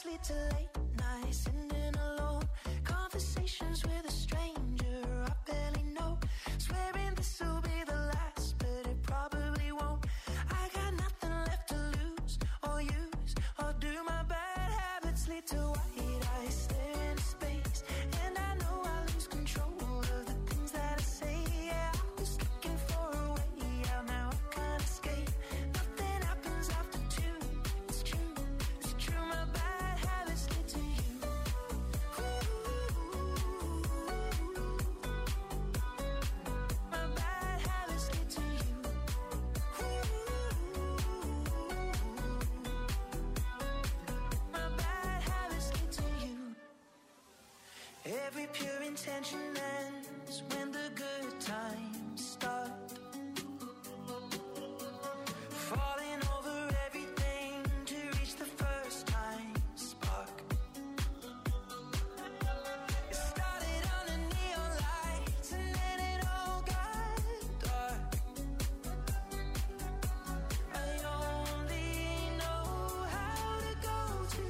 lead to late nights, sitting alone, conversations with a stranger I barely know, swearing this will be the last, but it probably won't. I got nothing left to lose or use, or do my bad habits lead to white eyes stare into space, and I know I lose control of the things that I say. Yeah, I was looking for a way out, now I can't escape. Nothing happens after two. It's true, my bad habits lead to you. My bad habits lead to you. My bad habits lead to you. Every pure intention ends when the good times start. Falling over everything to reach the first time spark. It started under neon lights and then it all got dark. I only know how to go too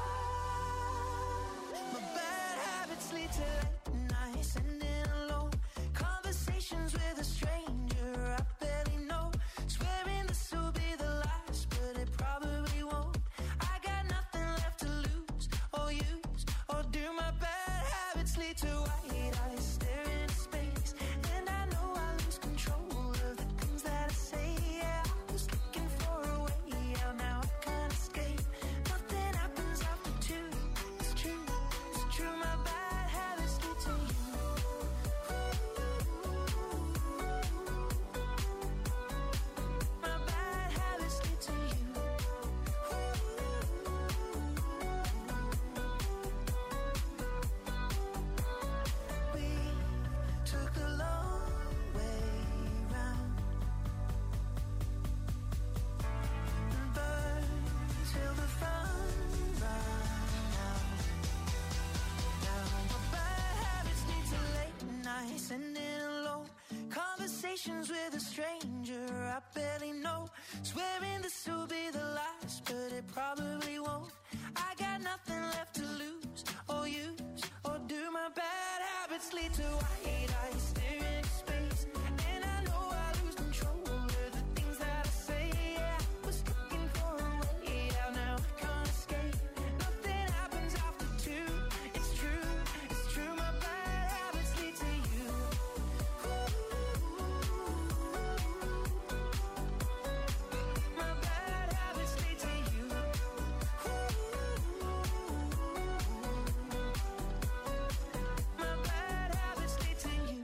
far. My bad habits lead to late nights, sitting alone, conversations with a stranger I barely know, swearing this will be the last, but it probably won't. I got nothing left to lose or use, or do. My bad habits lead to white eyes staring into space, and I know I lose control of the things that I say. Yeah, I was looking for a way out, now I can't escape. Nothing happens after two. It's true, my bad habits lead to you. My bad habits lead to you. We took the long way round and burned till the fun ran out. Now my bad habits lead to late nights, sitting alone, conversations with a stranger I barely know, swearing this will be the last, but it probably won't. I got nothing left to lose or use, or do. My bad habits lead to white eyes staring into space, and I know I lose control of the things that I say. Yeah, I was looking for a way out, now I can't escape. Nothing happens after two. It's true, my bad habits lead to you. My bad habits lead to you. My bad habits lead to you.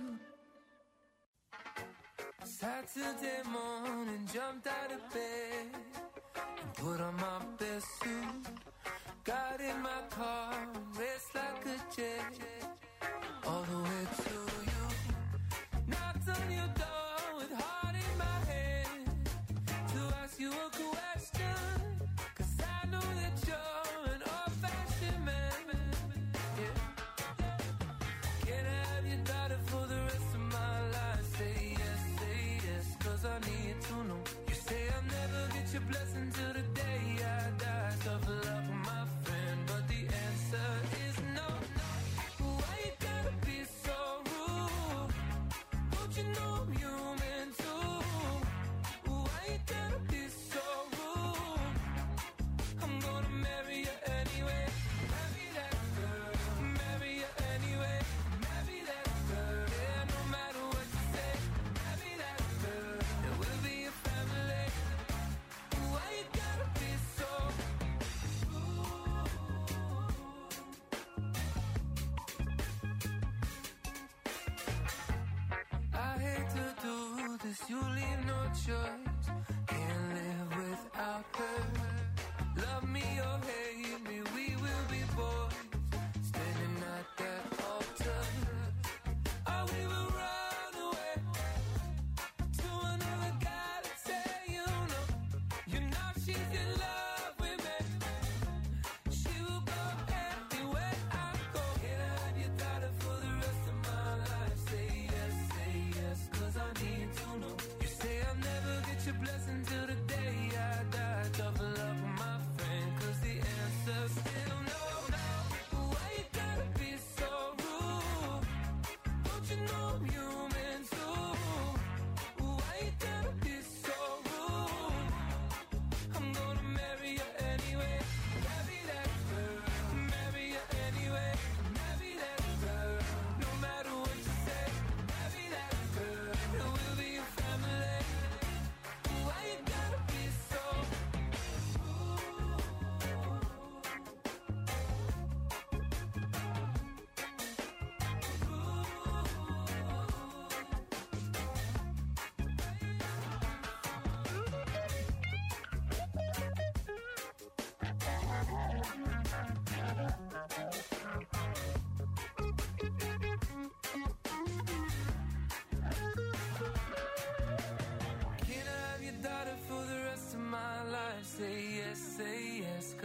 Saturday morning, jumped out of bed and put on my best suit. Got in my car and raced like a jet all the way to you. Knocked on your door with heart in my head to ask you a question, 'cause I know that you're an old-fashioned man. Yeah. Can I have your daughter for the rest of my life? Say yes, 'cause I need to know. You say I'll never get your blessing till the day I die. Tough luck, my friend, but the answer is no. Why you gotta be so rude? Don't you know I'm human too? Why you gotta be so rude? I'm gonna marry you anyway. Marry that girl. Marry you anyway. Marry that girl. Yeah, no matter what you say. Marry that girl. And we'll be a family. Why you gotta be so rude? I hate to do this, you leave no choice. Can't live without her. Love me or hate me, we will be boys standing at that altar. Or we will run away to another guy that say you know she's in love with me. She will go anywhere I go. Can I have your daughter for the rest of my life? Say yes, 'cause I need to know. You say I'll never get your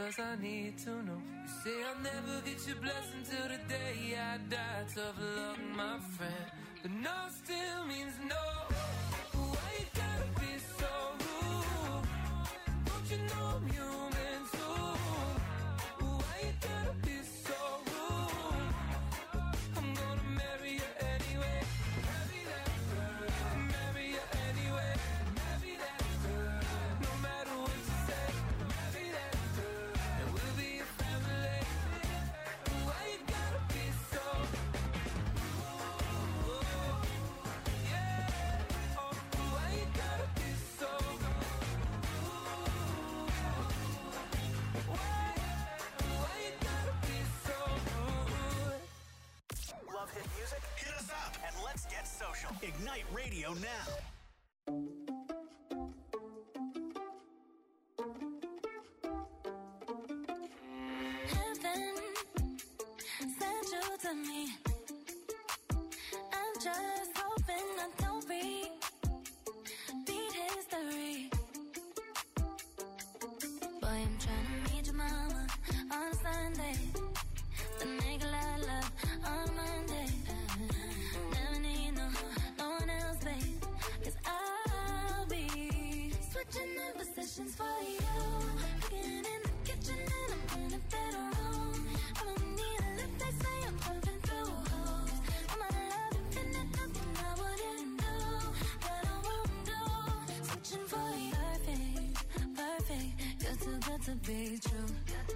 'cause I need to know. You say I'll never get your blessing till the day I die. Tough luck, my friend, but no still means no. Why you gotta be so rude? Don't you know I'm human too? Why you gotta be so rude? I'm gonna marry you anyway. Marry that girl. Marry you anyway. Marry that girl. No matter what you say. Marry that girl. And we'll be a family. Why you gotta be so rude? Yeah. Oh, why you gotta be so rude? Why you gotta be so rude? Love hit music? Hit us up and let's get social. Ignite Radio now. Heaven sent you to me. I'm just hoping I don't repeat history. Boy, I'm trying to meet your mama on Sunday. The nigga I love on Monday. Never need no one else, babe. 'Cause I'll be switching in positions for you. Cooking in the kitchen and I'm in the bedroom. I don't need a lift, they say I'm pumping through holes. I'm out of love, infinite, nothing I wouldn't do, that I won't do. Switching for you, perfect, you're too good to be true.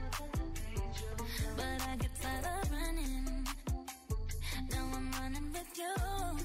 But I get tired of running. Now I'm running with you.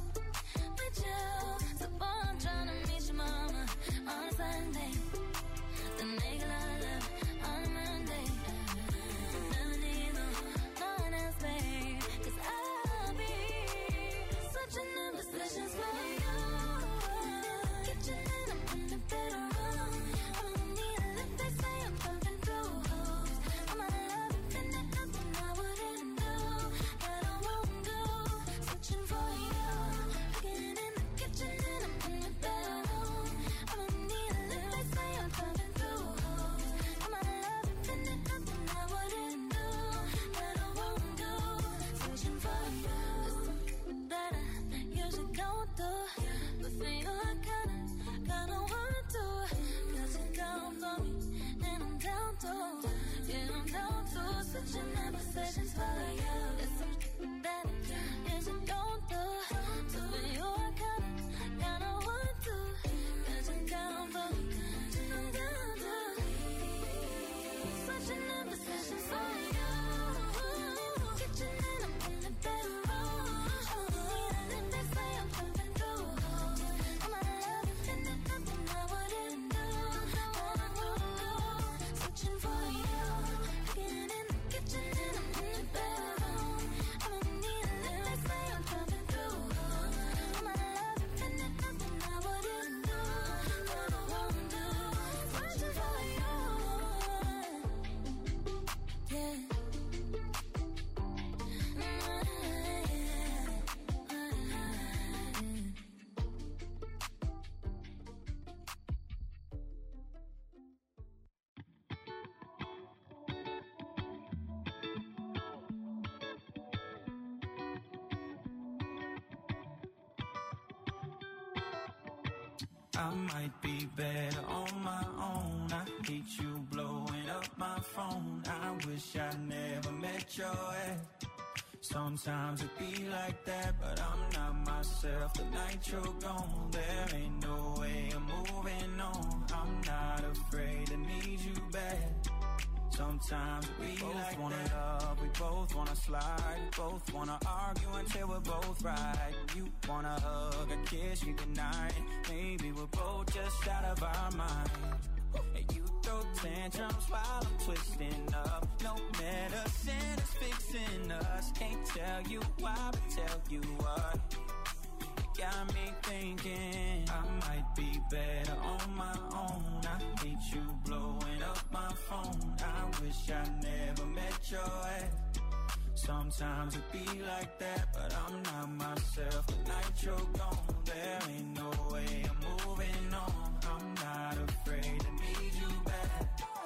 So boy, I'm trying to meet your mama on Sunday. The nigga I love on Monday. Never need no one else, babe. 'Cause I'll be switching in positions for you. Kitchen and I'm in the bedroom. I don't need a lift, they say I'm pumping through holes. I'm out of love, infinite, nothing I wouldn't do, that I won't do. Switching for you. Cooking in the kitchen and I'm in the bedroom. I don't need a lift, they say I'm pumping through holes. I'm out of love, infinite, nothing I wouldn't do, that I won't do. Switching for you. There's something that I usually don't do, but for you I kinda want to. 'Cause you're down for me and I'm down too. Yeah, I'm down to switching in positions for you. There's something that I usually don't do, so for you I kinda want to. 'Cause you're down for me and I'm down too. Switching in positions for you. Kitchen and I'm in the bedroom. I don't need a lift, they say I'm pumping through holes. I'm out of love, infinite, nothing I wouldn't do, that I won't do. Switching for you. Cooking in the kitchen and I'm in the bedroom. I don't need a lift, they say I'm pumping through holes. I'm out of love, infinite, nothing I wouldn't do, that I won't do. Switching for you. Yeah. I might be better on my own. I hate you blowing up my phone. I wish I never met your ex. Sometimes it be like that, but I'm not myself the night you're gone. There ain't no way I'm moving on. I'm not afraid to need you back. Sometimes we both like wanna love, we both wanna slide, we both wanna argue until we're both right. You wanna hug, a kiss you goodnight. Maybe we're both just out of our mind. And you throw tantrums while I'm twisting up. No medicine is fixing us. Can't tell you why, but tell you what. Got me thinking I might be better on my own. I hate you blowing up my phone. I wish I never met your ex. Sometimes it be like that, but I'm not myself the night you're gone. There ain't no way I'm moving on. I'm not afraid to need you back.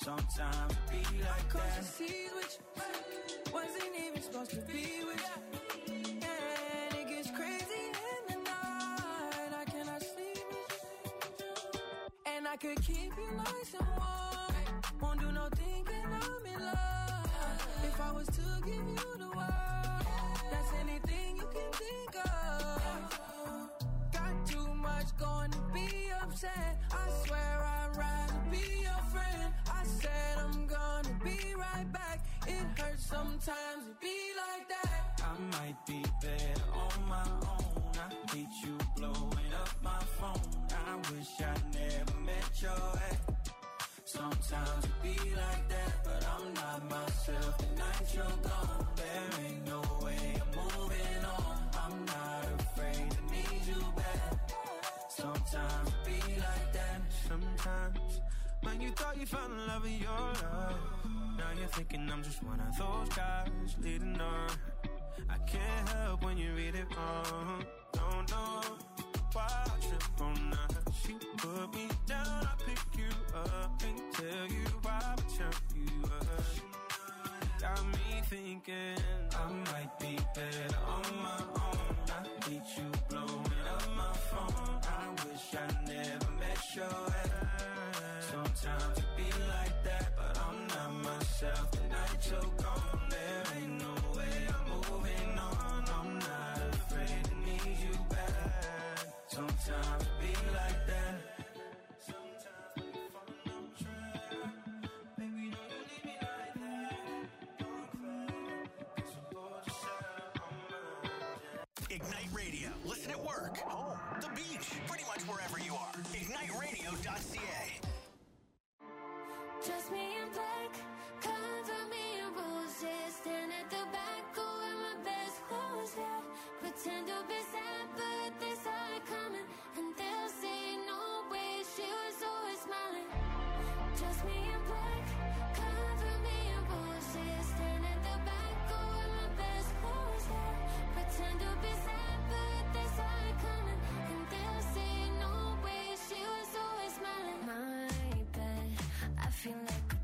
Sometimes it be like Cross the that. seas with you, wasn't even supposed to be with you. And it gets crazy in the night, I cannot sleep with you. And I could keep you nice and warm, won't do no thinking I'm in love. If I was to give you the world, that's anything you can think of. Got too much going to be upset, I swear I'd rather be your friend. I said I'm gonna be right back, it hurts sometimes to be like that. I might be better on my own. I hate you blowing up my phone. I wish I never met your ex. Sometimes it be like that, but I'm not myself the night you're gone. There ain't no way I'm moving on. I'm not afraid to need you back. Sometimes it be like that. Sometimes, when you thought you found the love of your life, now you're thinking I'm just one of those guys leading on. I can't help when you read it wrong. Don't know why I trip on that. She put me down, I pick you up. Can't tell you why, but chop you up. Got me thinking I might be better on my own. I hate you blowing up my phone. I wish I never met your ex. Sometimes it be like that, but I'm not myself the night you're gone. There ain't no way I'm moving on. I'm not afraid to need you back. Sometimes it be like that. Sometimes when you fall on track, baby, don't you leave me like that. Don't cry, 'cause I'm bored to shine on my Ignite Radio. Listen at work, home, the beach, pretty much wherever you are. IgniteRadio.ca. Dress me in black, cover me in roses. Stand at the back, go in my best clothes, yeah. Pretend to be sad, but they saw it coming. And they'll say no way, she was always smiling. Dress me in black, cover me in roses. Stand at the back, go in my best clothes, yeah. Pretend to be sad, but they saw it coming. And they'll say no way, she was always smiling. My bed, I feel like a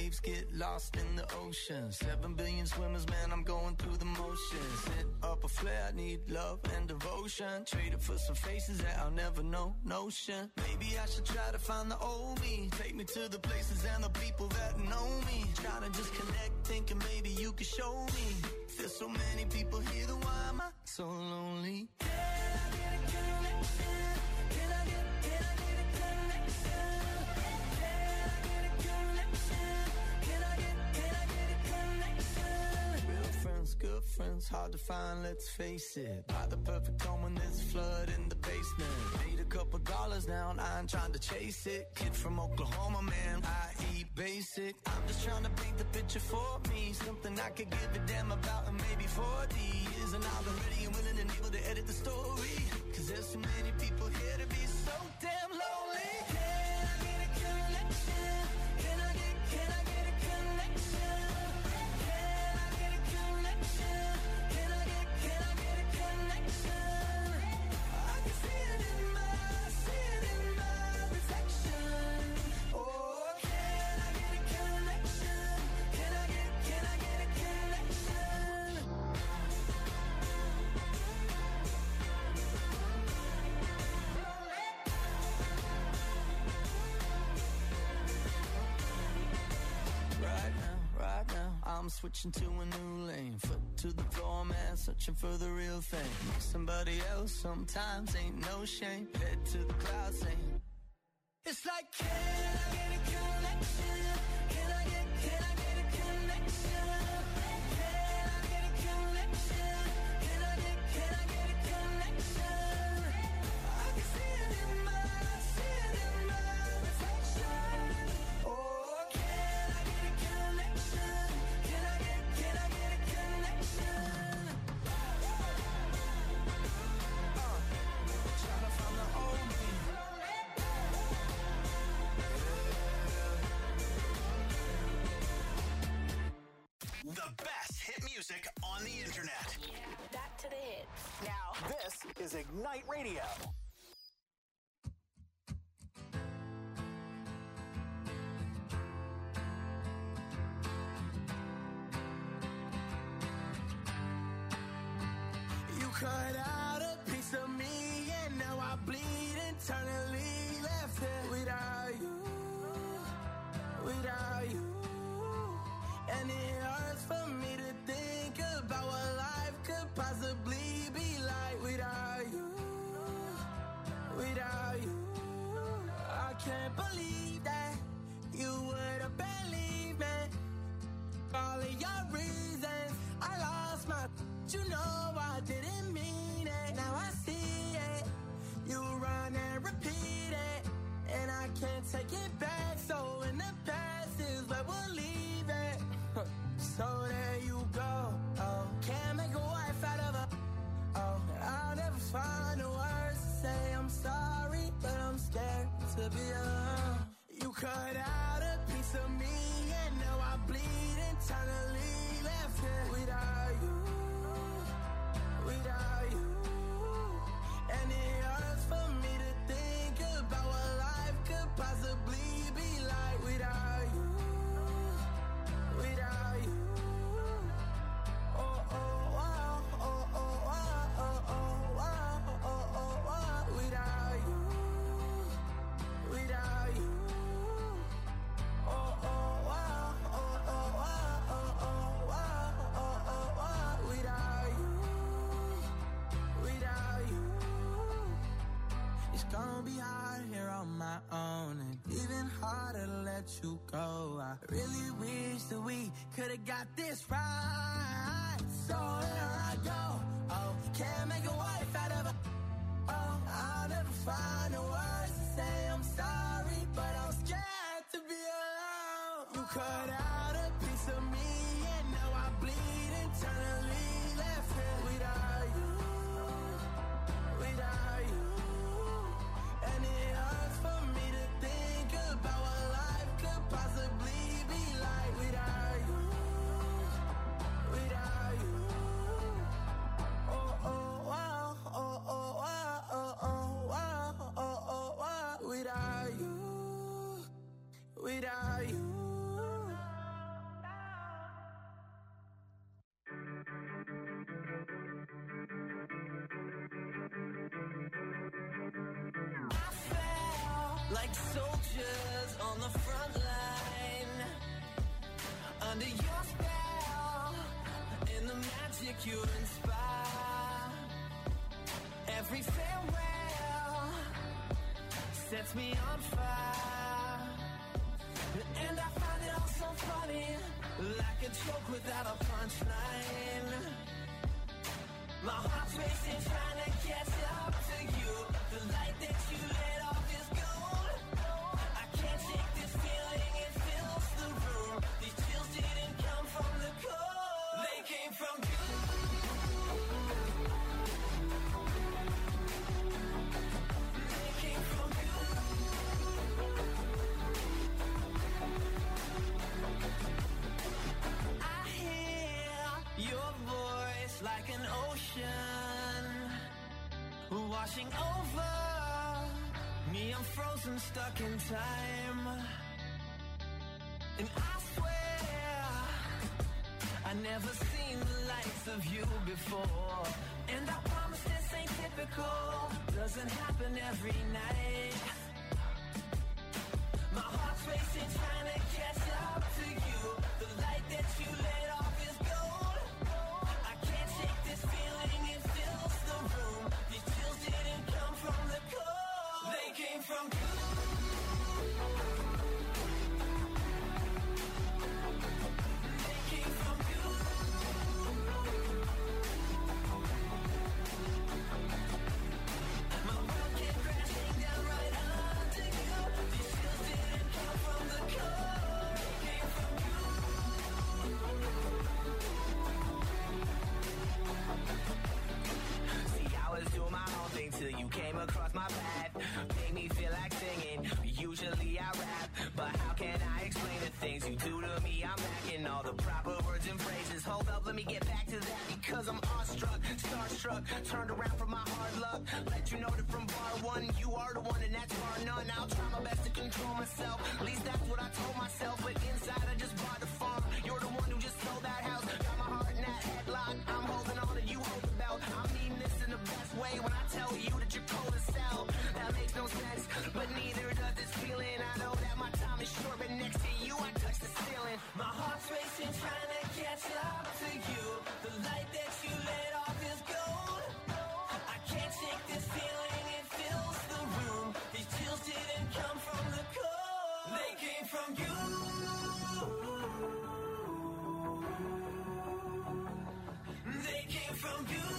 waves get lost in the ocean. 7 billion swimmers, man, I'm going through the motions. Lit up a flare, I need love and devotion. Traded for some faces that I'll never know, notion. Maybe I should try to find the old me. Take me to the places and the people that know me. Trying to just connect, thinking maybe you could show me. There's so many people here, then why am I so lonely? Can I get a connection? Can I get a connection? Can I get a connection? Can I get a connection? Real friends, good friends, hard to find, let's face it. Buy the perfect home when there's a flood in the basement. Made a couple dollars now and I ain't trying to chase it. Kid from Oklahoma, man, I eat basic. I'm just trying to paint the picture for me. Something I could give a damn about in maybe 40 years. And I've been ready and willing and able to edit the story. Cause there's so many people here to be so damn lonely. Can I get a connection? Can I get a connection? Can I get a connection? Can I get a connection? I can see it in my reflection. Oh, can I get a connection? Can I get a connection? Right now, I'm switching to a new lane. Foot to the floor, man, searching for the real thing. Somebody else sometimes ain't no shame. Head to the clouds saying, it's like, can I get a connection? Can I get a connection? Can I get a connection? Can I get a connection? I can see it in my reflection. Oh, can I get a connection? Can I get a connection? Trying to find the old me. The best hit music on the internet. Back to the hits. Now, This is Ignite Radio. You cut out a piece of me and now I bleed internally. Left here without you. And it hurts for me to think about what life could possibly be like without you. I can't believe that you would have believed me. All of your reasons, I lost my, you know I didn't mean it. Now I see it, you run and repeat it, and I can't take it back. So in the past is where we'll leave it. So there you go. Oh, can't make a wife out of her. Oh, I'll never find the words to say I'm sorry, but I'm scared to be alone. You cut out a piece of me and now I bleed internally. Left here without you. And it hurts for me to think about what life could possibly be like without you. Oh, oh, oh, oh, oh, oh, oh, oh, oh, oh, oh, without you. Oh, oh, oh, oh, oh, oh, oh, oh, oh, oh, without you. It's gonna be hard here on my own, and even harder to let you go. I really wish that we could've got this right. So here I go. Oh, can't make a wife out of her. Oh, I'll never find the words to say I'm sorry, but I'm scared to be alone. You cut out a piece of me and now I bleed internally. Left here without you. And it hurts for me to think about what life could possibly be like without you. like soldiers on the front line. Under your spell, in the magic you inspire. Every farewell sets me on fire. And I find it all so funny, like a joke without a punchline. My heart's racing, trying to catch up to you. The light that you lit off is gold. I can't shake this feeling, it fills the room. These chills didn't come from the cold, they came from you. They came from you. I hear your voice like an ocean washing over me. I'm frozen, stuck in time. And I swear I never seen the likes of you before. And I promise this ain't typical, doesn't happen every night. My heart's racing, trying to catch up to you. The light that you lit off is gold. I can't shake this feeling, it fills the room. These chills didn't come from the cold, they came from you. They came from you. My world came crashing down right under you. These chills didn't come from the cold, they came from you. See, I was doing my own thing till you came across my path. Made me feel like singing, usually I rap. But how can I explain the things you do to me? I'm lacking all the proper words and phrases. Hold up, let me get back to that, because I'm awestruck, starstruck, turned around from my hard luck. Let you know that from bar one, you are the one and that's bar none. I'll try my best to control myself, at least that's what I told myself. But inside I just bought the farm, you're the one who just sold that house. Got my heart in that headlock, I'm holding on and you hold the belt. I'm needing this in the best way when I tell you that you're cold as hell. That makes no sense, but neither does this feeling. I know that my time is short, but next to you I touch the ceiling. My heart's racing, trying to catch up to you. The light that you lit off is gold. I can't shake this feeling, it fills the room. These chills didn't come from the cold, they came from you. They came from you.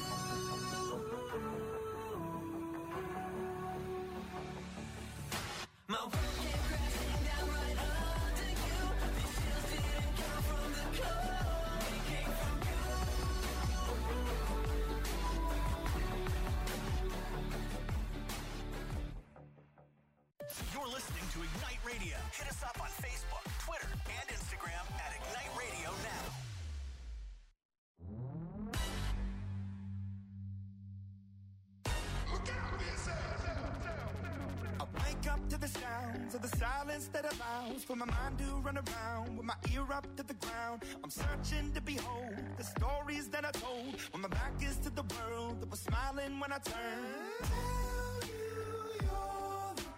My world came crashing down right under you. These chills didn't come from the cold, they came from you. You're listening to Ignite Radio. Hit us up on Facebook, Twitter, and Instagram at Ignite Radio Now. I wake up to the sounds of the silence that allows for my mind to run around with my ear up to the ground. I'm searching to behold the stories that I told when my back is to the world that was smiling when I turned. Tell you you're the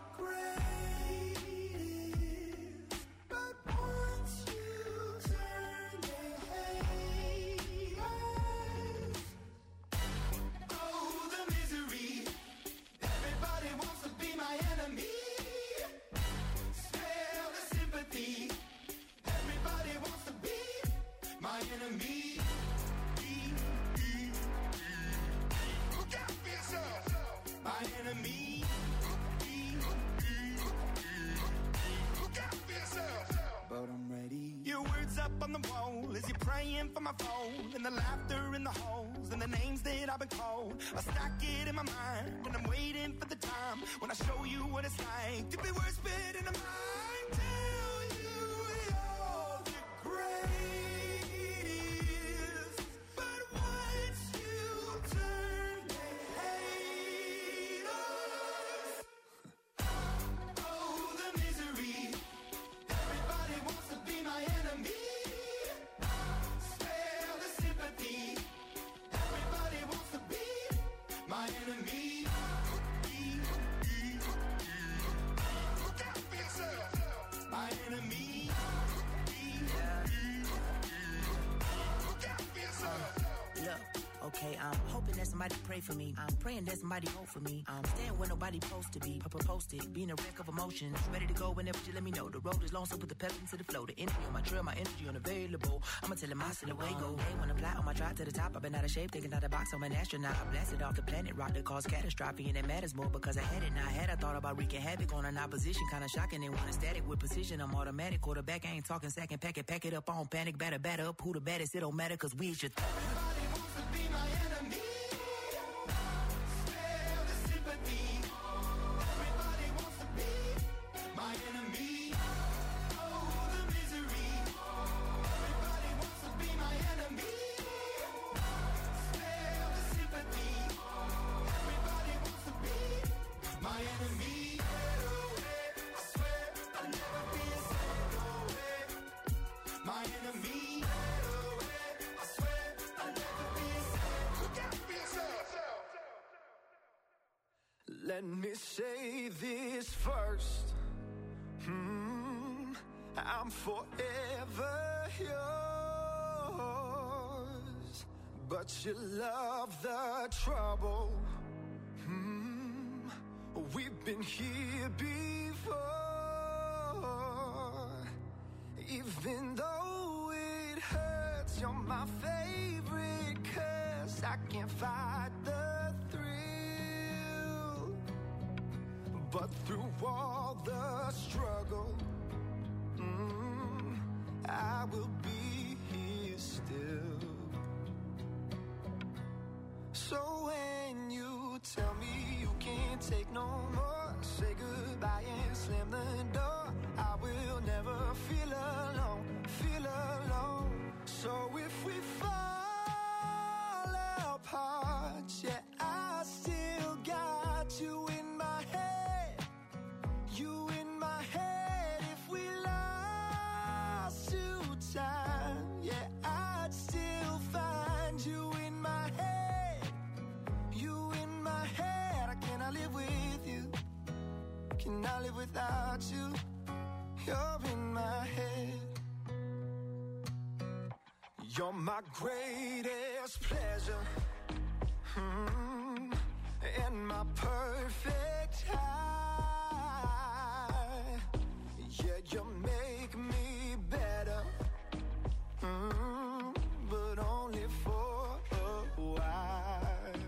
greatest, but once you turn, they hate us. Oh, the misery. Everybody wants to be my enemy. Smell the sympathy. Everybody wants to be my enemy. Look out for yourself. My enemy. Look out for yourself. But I'm ready. Your words up on the wall as you're praying for my phone, and the laughter in the halls and the names that I've been called. I stack it in my mind and I'm waiting for the time when I show you what it's like to be worse fit in a mind. Tell you you're the greatest, but once you turn, they hate us. Oh, the misery. Everybody wants to be my enemy. Spare the sympathy. Everybody wants to be my enemy. okay. I'm hoping that somebody pray for me. I'm praying that somebody hope for me. I'm staying where nobody supposed to be. Posted, being a wreck of emotions. Ready to go whenever you let me know. The road is long, so put the pep into the flow. The energy on my trail, my energy unavailable. I'ma tell him I still away go. Hey, when I fly on my drive to the top, I've been out of shape, thinking out the box. I'm an astronaut. I blasted off the planet, rock that caused catastrophe, and it matters more because I had it. Now I had I thought about wreaking havoc on an opposition, kinda shocking. They want a static with precision. I'm automatic, quarterback. I ain't talking second pack it up on panic, batter up. Who the baddest? It don't matter, cause we is your Everybody wants to be my enemy. Spare the sympathy. Everybody wants to be my enemy. Oh, the misery. Everybody wants to be my enemy. Spare the sympathy. Everybody wants to be my enemy. I swear I'll never be a my enemy. I swear I'll never be a look out for yourself. Let me say this first. I'm forever yours, but you love the trouble. We've been here before. Even though it hurts, you're my favorite curse. I can't fight the thrill, but through all the struggle, I will be here still. So when you tell me you can't take no more, say goodbye and slam the door. I will never feel alone, feel alone. So if we fall apart, yeah, I still got you in my head, you in my head. If we lost to time, yeah, I'd still find you in my head, you in my head. I cannot live with you, cannot live without you. You're in my head. You're my greatest pleasure, and my perfect high. Yeah, you make me better, but only for a while.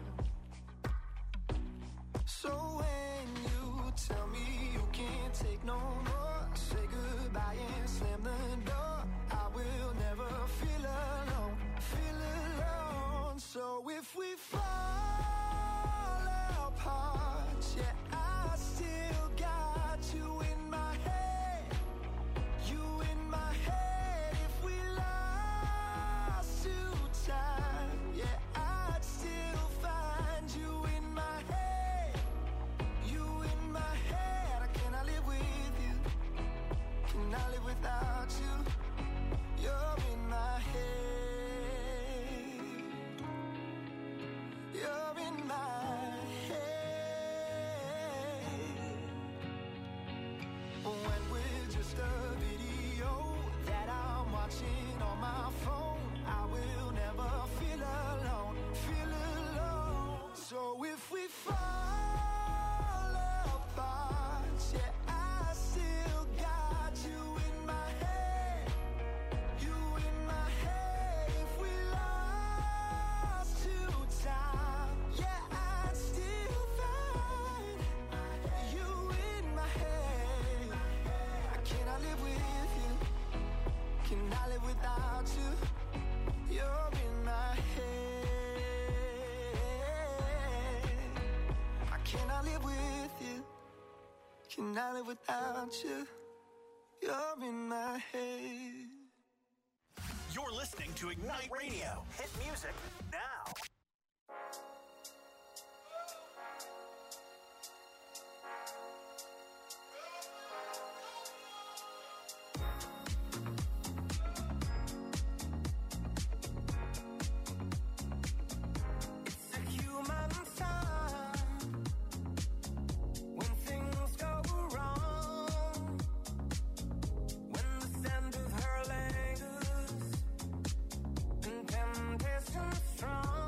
So when you tell me you can't take no more, say goodbye and slam the door. I will never feel alone, feel alone. So if we fall apart, yeah, I still got you in my head, you in my head. If we lost to time, yeah, I'd still find you in my head, you in my head. I cannot live with you, cannot live without you. You're in my head, you're in my head. When we're just a video that I'm watching on my phone, I will never feel alone, feel alone. So if we fall apart, yeah, I still got you in my head, you in my head. If we lost to time, yeah, I'd still find you in my head. I cannot live with you, cannot live without you. You're in my head. I cannot live with you, cannot live without you. You're in my head. You're listening to Ignite Radio. Hit music now. It's a human sign when things go wrong, when the scent of her lingers and temptation strong.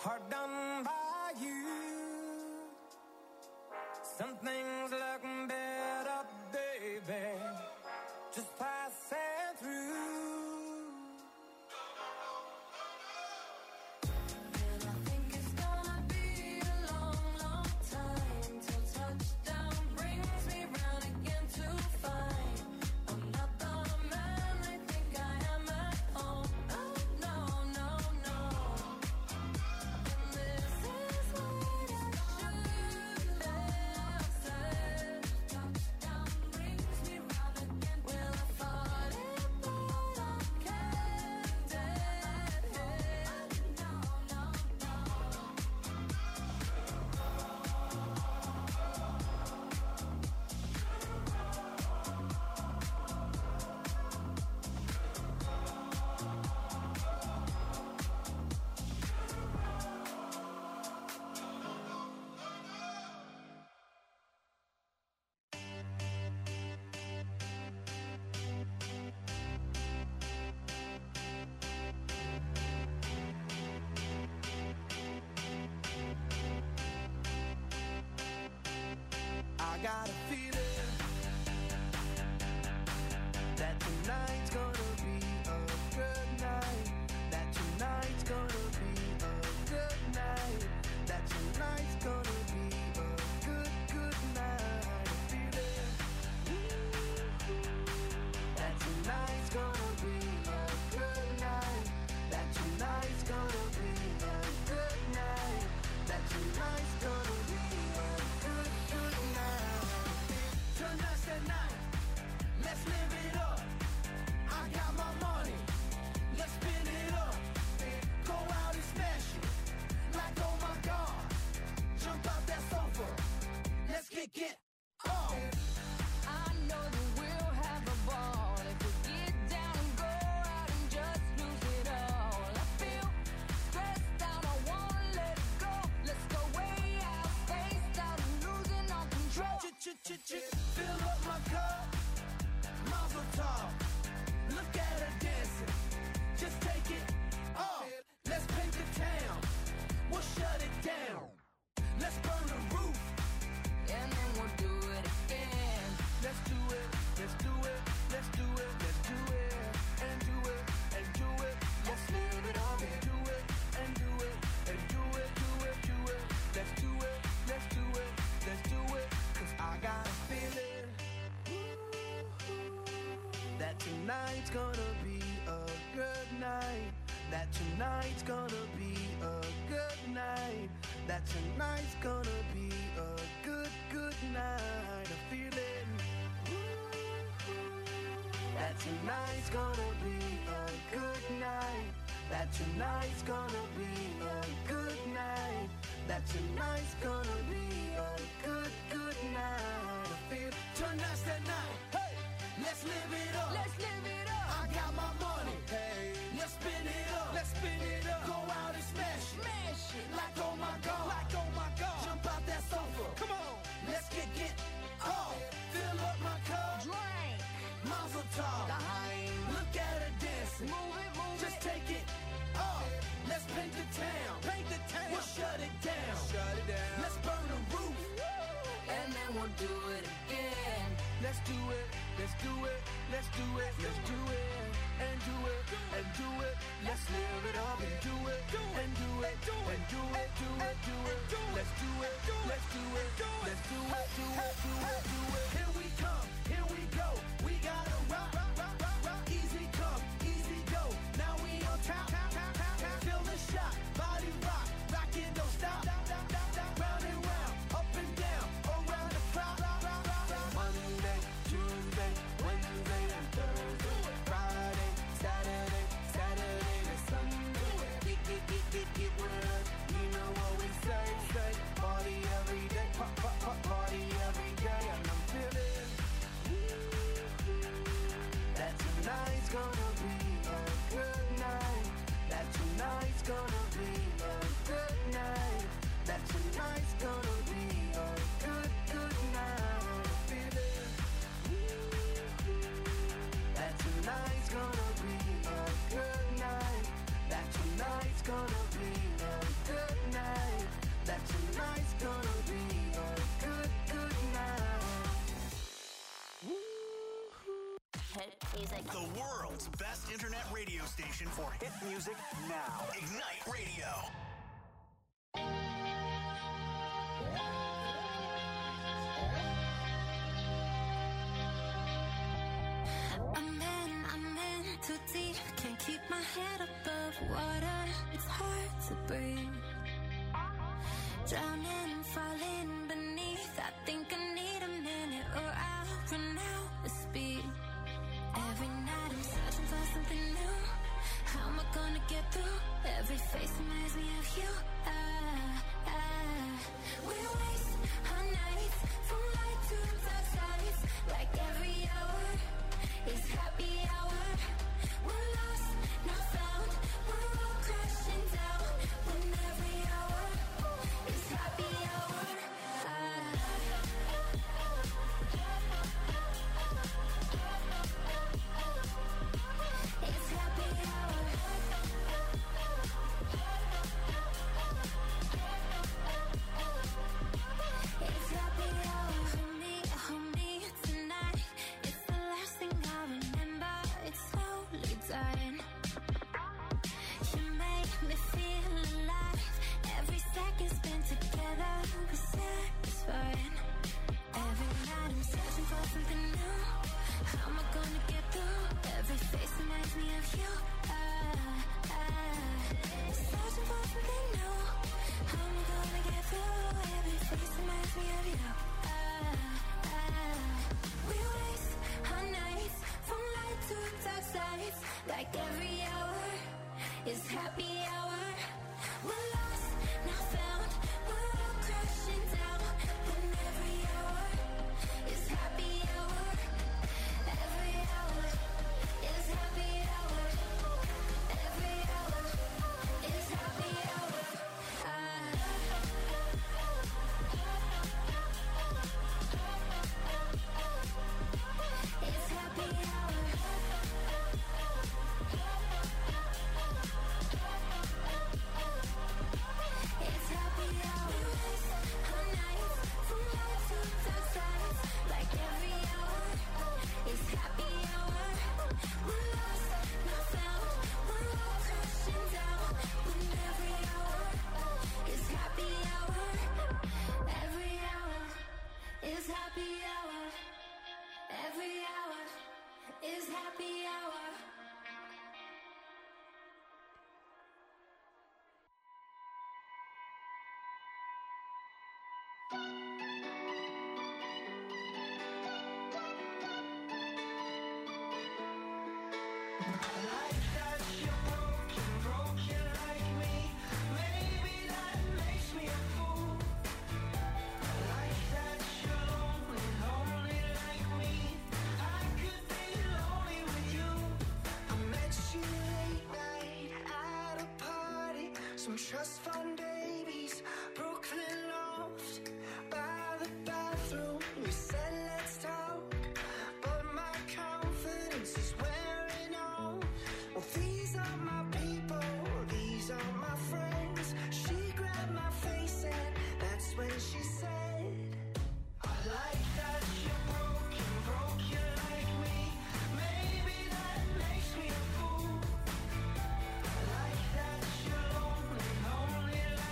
hard done by you. Some things look better, baby, just passing through. And I think it's gonna be a long, long time till touchdown brings me round again to find I'm not the man I think I am at home. Oh, no, no, no. And this is what I should have said. Touchdown brings me round again. Well, I thought it, but I can't dead head. No, no, no. I got a feeling that tonight's gonna be a good night. That tonight's gonna be a good night. That tonight's gonna be a good, good night. A feeling that tonight's gonna be a good night. That tonight's gonna be a good night. That tonight's gonna be a good, good night. Tonight's the night. Let's live it up. I got my money. Let's spin it up. Go out and smash it. Like, oh my God. Jump out that sofa. Let's kick it off. I know that we'll have a ball if we get down and go out and just lose it all. I feel stressed out, I wanna let it go. Let's go way out, spaced out and losing all control. Fill up my cup. Mazel tov. Look at her dancing. Just take it off. Let's paint the town. We'll shut it down. Let's burn the roof. And then we'll do it again. Let's do it. Let's do it. Let's do it. Let's do it. And do it. And do it. Let's live it up and do it. And do it. And do it. Do it. Do it. Let's do it. Let's do it. Let's do it. 'Cause I got a feeling that tonight's gonna be a good night. That tonight's gonna be a good night. That tonight's gonna be a good, good night. A feeling that tonight's gonna be a good night. That tonight's gonna be a good night. That tonight's gonna be a good, good night. I feel tonight's the night. Hey, let's live it up. Let's live it up. I got my money. Hey, let's spin it up. Let's spin it up. Go out and smash it. Smash it. Like oh my God. Like oh my God. Jump out that sofa. Come on. Let's kick it off. Fill up my cup. Drink. Mazel tov. Daheim. Look at her dancing. Move it, move Just it. take it off. Let's paint the town. Paint the town. We'll shut it down. Shut it down. Let's burn the roof. And then we'll do it again. Let's do it. Let's do it. Let's do it. Let's do it. And do it. And do it. Let's live it up and do it. And do it. And do it. Do it. Do it. Let's do it. Let's do it. Let's do it. Do it. Do it. Do it. Here we come. Here we go. We gotta rock. Rock. Rock. Rock. Easy come. Easy go. Now we on top. Feel the shot. Body rock. Rock it. Don't stop. Round and round. Up and down. Around the clock. Monday, Tuesday, Wednesday, and Thursday. Friday, Saturday, Saturday to Sunday. Get well. You internet radio station for hit music now. Ignite Radio. I'm in too deep, can't keep my head above water. It's hard to breathe. Drowning, falling beneath. I think I need a minute or I'll run out of speed. Every night I'm searching for something new. How am I gonna get through? Every face reminds me of you. We waste our nights from light to dark sides. Like every hour is happy hour. We're lost, not found. We're all crashing down. When every hour is happy hour. It's happy hour. It's happy hour. Hold me tonight. It's the last thing I remember. It's slowly dying. You make me feel alive. Every second spent together was satisfying. Every night I'm searching for something new. How am I gonna get through? Every face reminds me of you. Searching for something new. How am I gonna get through? Every face reminds me of you. We waste our nights from light to dark sides. Like every hour is happy hour. We're lost, not found. We're all crashing down. When every hour is happy hour. Every hour is happy hour. Every hour is happy hour. It's happy hour. It's happy hour. Our nights from light to dark sides. Like every hour is happy hour. We're lost, not found. We're all crashing down. When every hour is happy hour. Every hour is happy hour. Every hour is happy hour. Some trust fund babies, Brooklyn loft, by the bathroom. We said let's talk, but my confidence is wearing off. Well, these are my people, these are my friends. She grabbed my face and that's when she said, I like that you're broken like me. Maybe that makes me a fool. I like that you're lonely like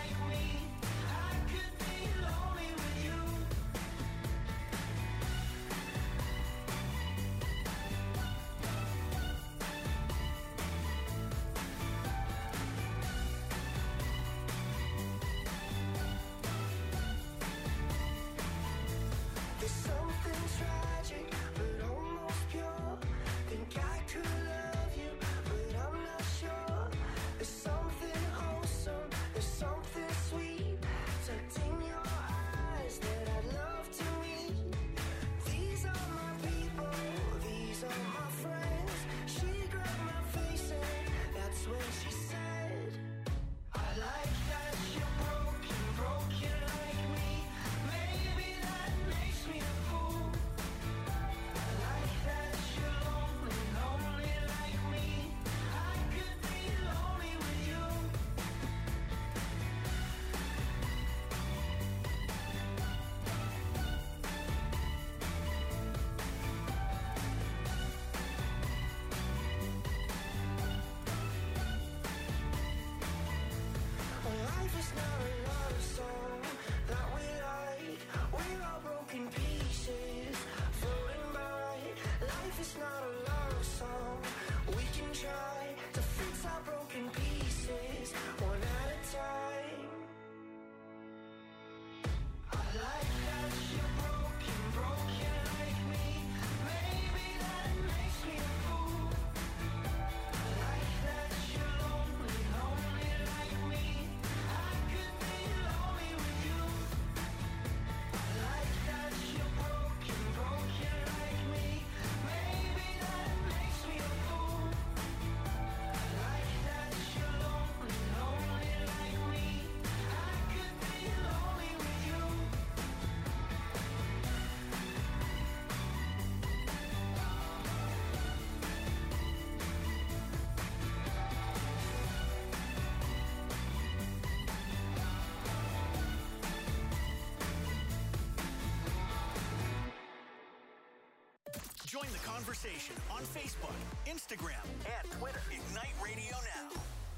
Join the conversation on Facebook, Instagram, and Twitter. Ignite Radio Now.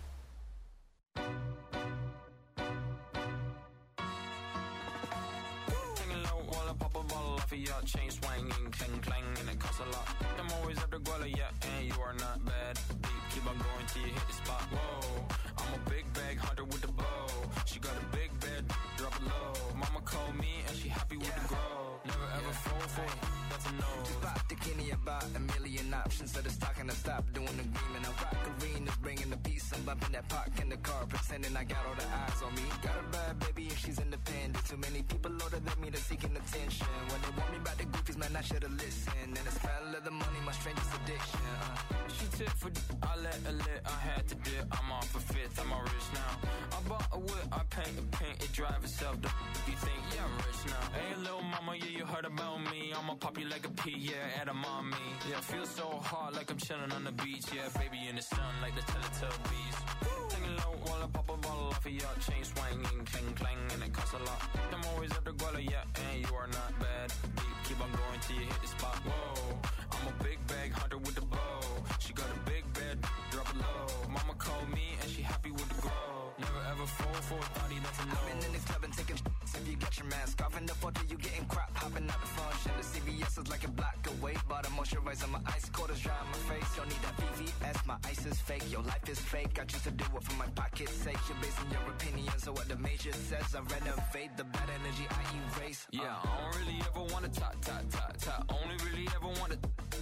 Taking low while I pop a bottle off of your chain swinging, clang clang, and it costs a lot. I'm always at the guala, yeah, and you are not bad. Deep, keep on going till you hit the spot. Whoa, I'm a big bag hunter with the bow. She got a big bed, drop it low. Mama called me and she happy with the grow. Never ever fall for it, that's a no. Just bought the Kenny about a million options. So the stock and I stop doing the green. And I rock arenas, bringing the peace. I'm bumping that park in the car, pretending I got all the eyes on me. Got a bad baby and she's independent. Too many people older than me, they're seeking attention. When they want me about the goofies, man, I should've listened. And the smell of the money, my strangest addiction. She tip for I let her lit, I had to dip. I'm off a fifth, I'm all rich now. I bought a whip, I paint it drive itself. If you think, yeah, I'm rich now. Hey, little mama, yeah, you heard about me. I'ma pop you like a pea, yeah, at a mommy. Yeah, feel so hot like I'm chilling on the beach. Yeah, baby in the sun like the Teletubbies. Taking low while I pop a bottle off of your chain swinging, clang clang, and it costs a lot. I'm always at the guala, yeah, and you are not bad. Deep, keep on going till you hit the spot. Whoa, I'm a big bag hunter with the bow. She got a big bed, drop it low. Mama called me and she happy with the grow. Never ever fall for a thotty, that's a no. I've been in the club and taking shots. If you got your mask off in the photo, you getting crap. Hopping out the function. The CVS is like a block away. Bought a moisturizer, my ice cold is dry on my face. Don't need that VVS, my ice is fake. Your life is fake. I choose to do it for my pocket's sake. You're basing your opinions on what the major says. I renovate the bad energy I erase. Yeah, I don't really ever wanna top. Only really ever wanna.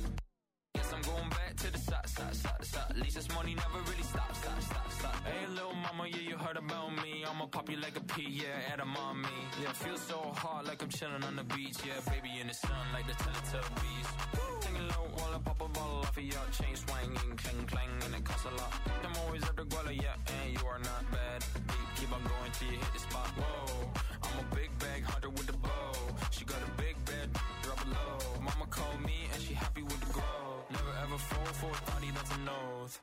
Guess I'm going back to the side. At least this money never really stops. Hey, little mama, yeah, you heard about me. I'ma pop you like a pea, yeah, at a mommy. Yeah, feel so hot like I'm chilling on the beach. Yeah, baby in the sun like the Teletubbies. Taking low while I pop a bottle off of your chain swinging, clang clang, and it costs a lot. I'm always at the guala, yeah, and you are not bad. Deep, keep on going till you hit the spot. Whoa, I'm a big bag hunter with the bow. She got a big bed, drop it low. Mama called me and she happy with the grow. Never ever fall for a thotty, that's a nose.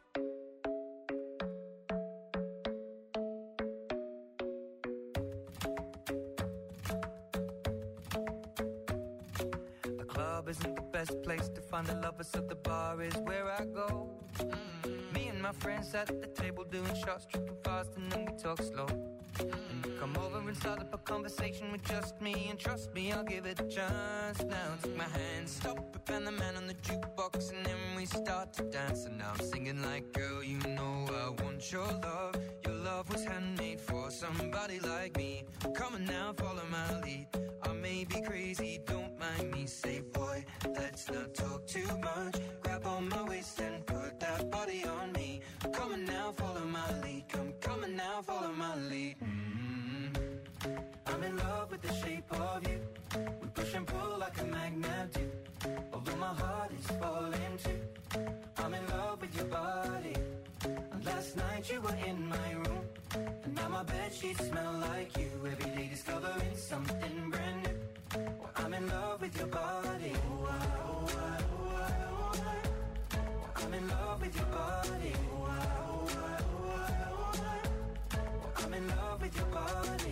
The club isn't the best place to find the lovers, so the bar is where I go. Me and my friends sat at the table doing shots, tripping fast, and then we talk slow. And you come over and start up a conversation with just me, and trust me, I'll give it a chance. Now take my hand, stop it, and the man on the jukebox, and then we start to dance. And now I'm singing like, girl, you know I want your love. Your love was handmade for somebody like me. Come on now, follow my lead. I may be crazy, don't mind me. Say, boy, let's not talk too much. Grab on my waist and put that body on me. Come on now, follow my lead. Come on now, follow my lead. I'm in love with the shape of you. We push and pull like a magnet do. Although my heart is falling too. I'm in love with your body. And last night you were in my room. And now my bedsheets smell like you. Every day discovering something brand new. Well, I'm in love with your body. I'm in love with your body. I'm in love with your body.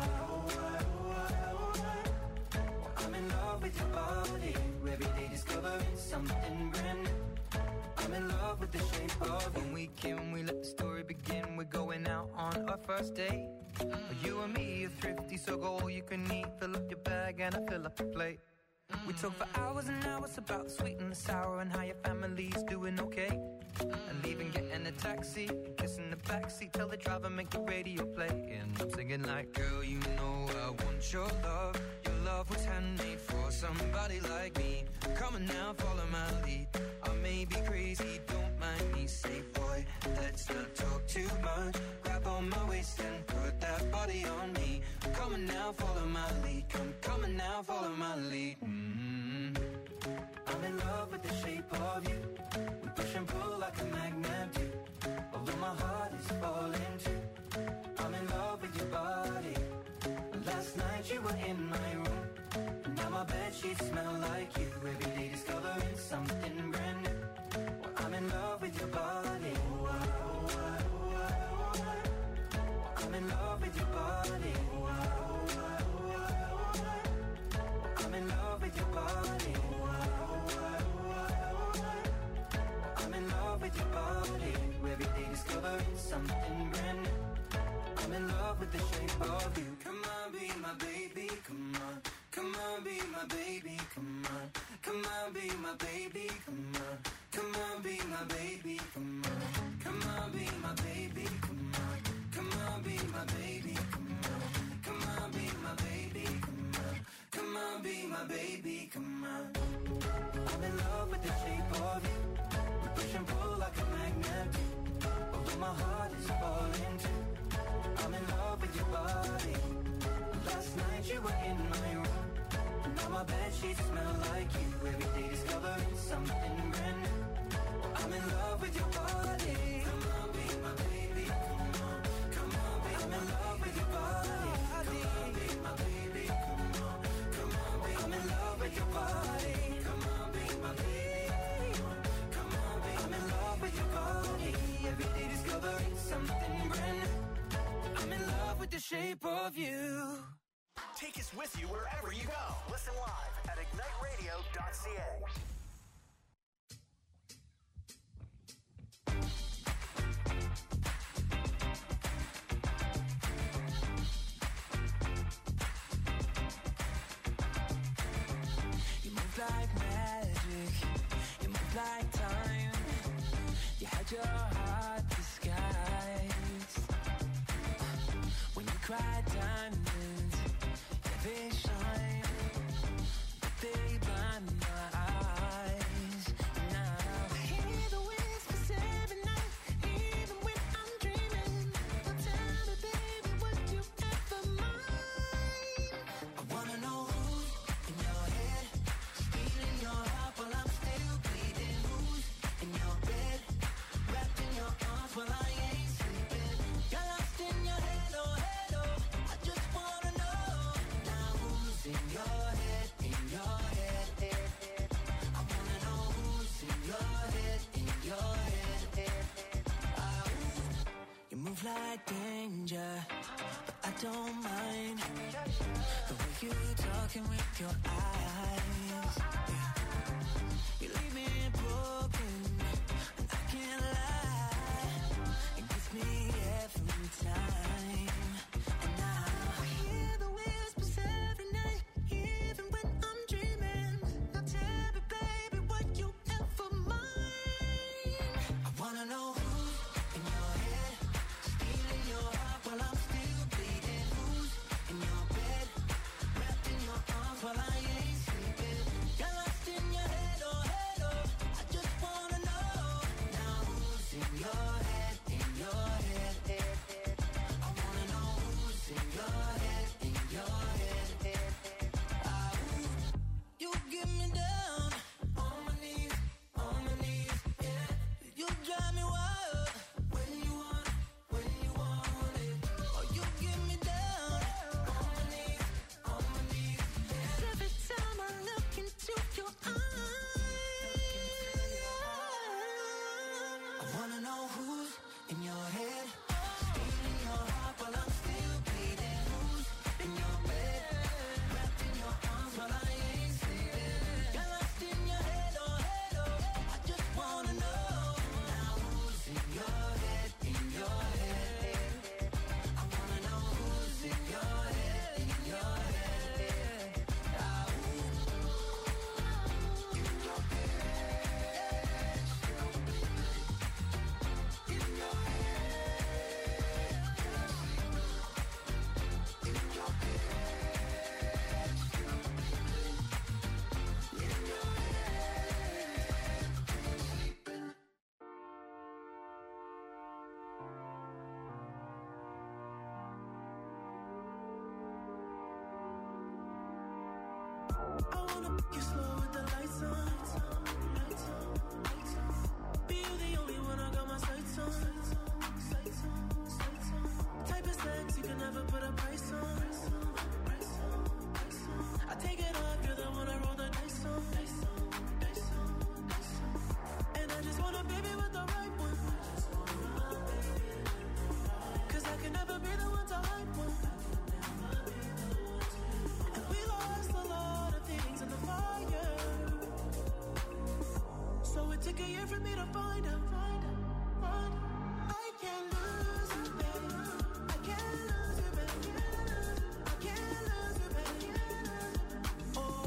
I'm in love with your body. Every day discovering something brand new. I'm in love with the shape of you. When we can, we let the story begin. We're going out on our first date. You and me are thrifty, so go all you can eat. Fill up your bag and I fill up the plate. We talk for hours and hours about the sweet and the sour and how your family's doing okay. And leaving, getting a taxi, kissing the backseat, tell the driver make the radio play. And I'm singing like, girl, you know I want your love. Your love was handmade for somebody like me. Come on now, follow my lead. I may be crazy, don't mind me. Say, boy, let's not talk too much. Grab on my waist and put that body on me. Come on now, follow my lead. Come on now, follow my lead. I'm in love with the shape of you. We push and pull like a magnet do. Although my heart is falling too. I'm in love with your body. Last night you were in my room. And now my bedsheets smell like you. Every day discovering something brand new. Well, I'm in love with your body. I'm in love with your body. I'm in love with your body. on, be my baby, come on. Come on, be my baby, come on. Come on, be my baby, come on. Come on, be my baby, come on. Come on, be my baby, come on. Come on, be my baby, come on. Come on, be my baby, come on. I'm in love with the shape of you. We push and pull like a magnet. Although my heart is falling too. I'm in love with your body. Last night you were in my room. Now my bed sheets smell like you. Every day discovering something brand new. I'm in love with your body. Come on, be my baby. Come on, come on, be. I'm in love with your body. Come on, be my baby. Come on, come on, be. I'm in love with your body. Come on, be my baby. Come on, be. I'm in love with your body. Every day discovering something brand new. I'm in love with the shape of you. Take us with you wherever you go. Listen live at igniteradio.ca. You move like magic, you move like time. You had your heart disguised. When you cried diamonds, yeah, they shine, but they blind my eyes. Now I hear the whispers every night, even when I'm dreaming. Now tell me, baby, would you ever mind? I wanna know who's in your head, stealing your heart while I'm still bleeding. Who's in your bed, wrapped in your arms while I ain't sleeping. Got lost in your head, oh head, oh. I just wanna know now who's in your head, in your head. I wanna know who's in your head, in your head. You move like danger, but I don't mind the way you talking with your eyes. Yeah. You leave me broken, and I can't lie. It gets me every time. And now I hear the whispers every night, even when I'm dreaming. Now tell me, baby, would you ever mind? I wanna know who's in your head, stealing your heart while I'm still bleeding. Who's in your bed, wrapped in your arms while I ain't sleeping. Got lost in your head, oh head, oh. I just wanna know now who's in your head, in your head. I wanna know who's in your head, in your head. You get me down on my knees, yeah. You drive me wild when you want it. Oh, you get me down on my knees, yeah. Every time I look into your eyes, I wanna know who's in your head, stealing your heart while I'm still bleeding. Who's in your bed, wrapped in your arms while I ain't sleeping. Got lost in your head, oh head, oh. I just wanna know now who's in your head, in your head. I wanna know who's in your head, in your head. I wanna pick you slow with the lights on. Be you the only one I got my sights on. Type of sex you can never put a price on. I take it off, you're the one I roll the dice on. And I just want a baby with the right one. 'Cause I can never be the one to hype one. And we lost a lot of things in the fire. So it took a year for me to find out. I can't lose you, baby. I can't lose you, baby. I can't lose you, baby. Oh,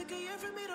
take a year for me